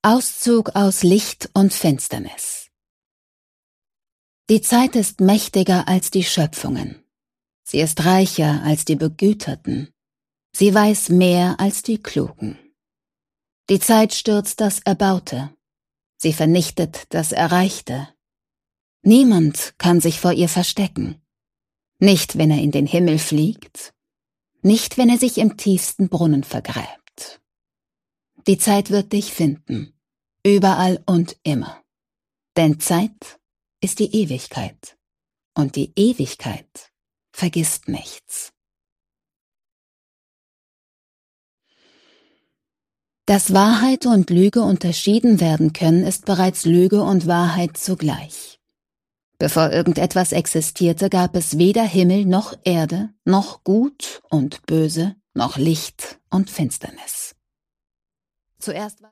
Auszug aus Licht und Finsternis. Die Zeit ist mächtiger als die Schöpfungen. Sie ist reicher als die Begüterten. Sie weiß mehr als die Klugen. Die Zeit stürzt das Erbaute. Sie vernichtet das Erreichte. Niemand kann sich vor ihr verstecken. Nicht, wenn er in den Himmel fliegt. Nicht, wenn er sich im tiefsten Brunnen vergräbt. Die Zeit wird dich finden. Überall und immer. Denn Zeit ist die Ewigkeit. Und die Ewigkeit vergisst nichts. Dass Wahrheit und Lüge unterschieden werden können, ist bereits Lüge und Wahrheit zugleich. Bevor irgendetwas existierte, gab es weder Himmel noch Erde, noch Gut und Böse, noch Licht und Finsternis. Zuerst war